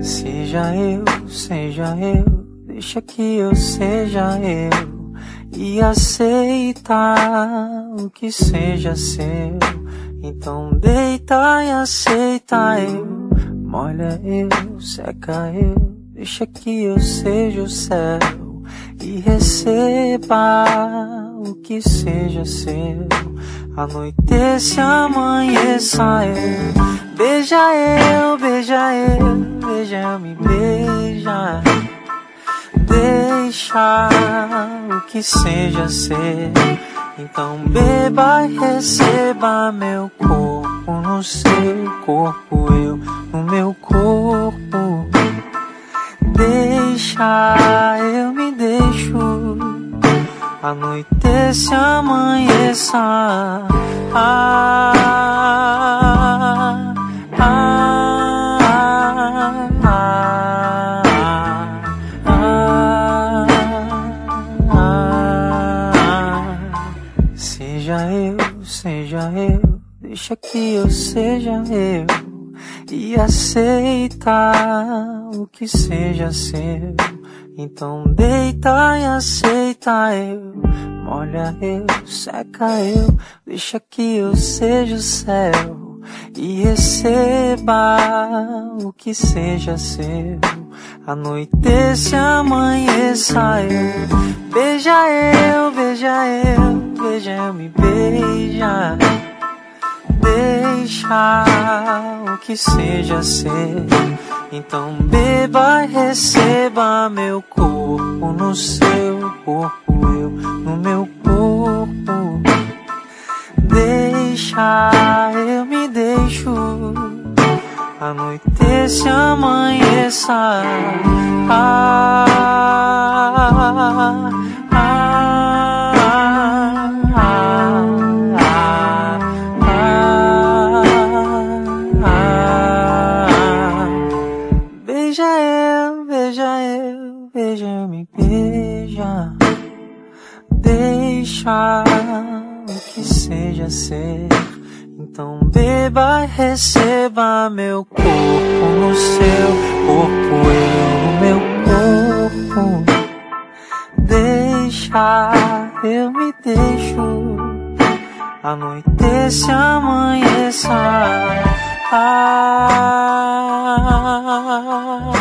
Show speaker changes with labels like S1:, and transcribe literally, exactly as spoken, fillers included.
S1: Seja eu, seja eu, deixa que eu seja eu e aceita o que seja seu. Então deita e aceita eu, molha eu, seca eu, deixa que eu seja o céu e receba o que seja seu. Anoitece, amanheça eu, beija eu, beija eu, beija eu, me beija. Deixa o que seja ser. Então beba e receba meu corpo no seu corpo, eu no meu corpo. Deixa, eu me deixo. Anoitece, amanheça. Ah, ah, ah, ah, ah, ah. Seja eu, seja eu, deixa que eu seja eu e aceita o que seja seu. Então deita e aceita eu, molha eu, seca eu, deixa que eu seja o céu e receba o que seja seu. Anoitece, amanheça eu, beija eu, beija eu, beija eu, me beija. Deixa o que seja ser. Então beba e receba meu corpo no seu corpo, eu no meu corpo. Deixa, eu me deixo. Anoitece, amanheça. Ah, ah, ah, ah, ah, ah. Beija eu, beija eu, beija eu, me beija. Deixa o que seja ser. Então beba e receba meu corpo no seu corpo, eu no meu corpo. Deixa, eu me deixo. Anoitece, amanheça. Ah,